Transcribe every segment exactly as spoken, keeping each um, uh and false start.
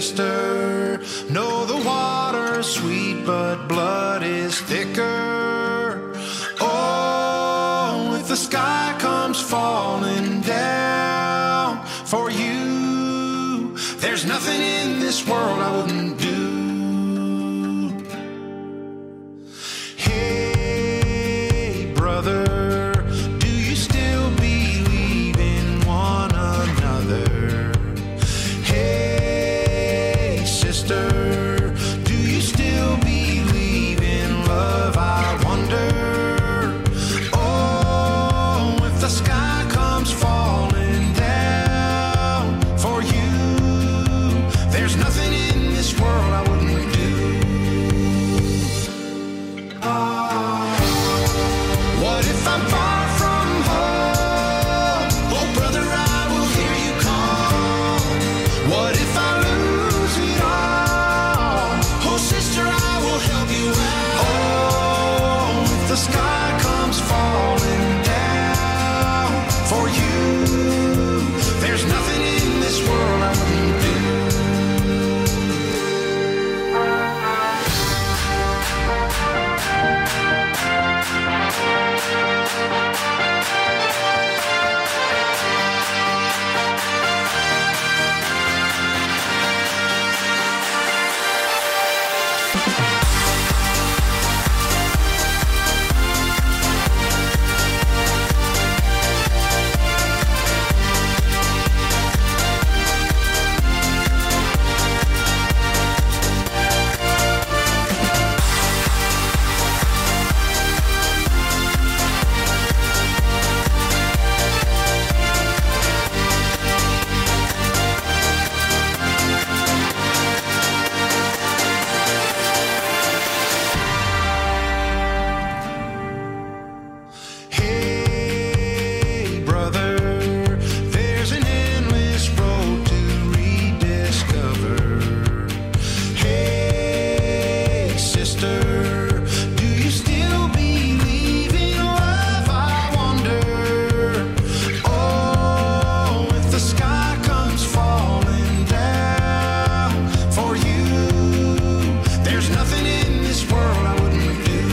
sister. No, the water's sweet, but blood is thicker. Oh, if the sky comes falling down for you, there's nothing in this world I wouldn't do. Hey, brother, do you still believe in one another? Hey, sister, do you still believe in love? I wonder. Oh, if the sky comes falling down for you, there's nothing in this world I wouldn't do. Ah, what if I'm far from home? Oh, brother, I will hear you call. What if I lose it all? Oh, sister, I will help you out. Oh, if the sky comes falling down for you, there's nothing in this world I wouldn't do. Hey, brother, there's an endless road to rediscover. Hey, sister, do you still believe in love? I wonder. Oh, if the sky comes falling down for you, there's nothing in this world I wouldn't do.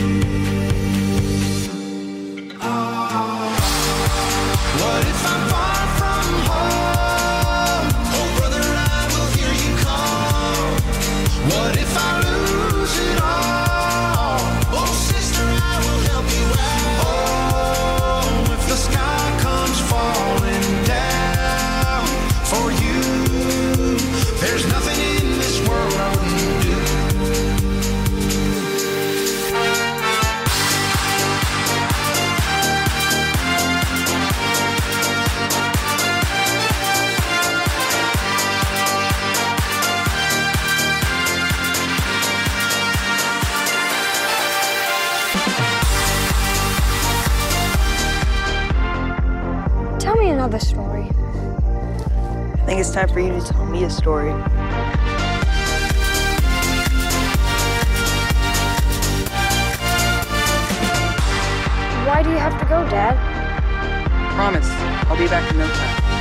Ah, what if I'm far from home? Oh, brother, I will hear you call. What if I lose it all? Oh, sister, I will help you out. Oh, if the sky comes falling down for you, there's nothing in this world I wouldn't do. Tell me another story. I think it's time for you to tell me a story. Why do you have to go, Dad? Promise, I'll be back in no time.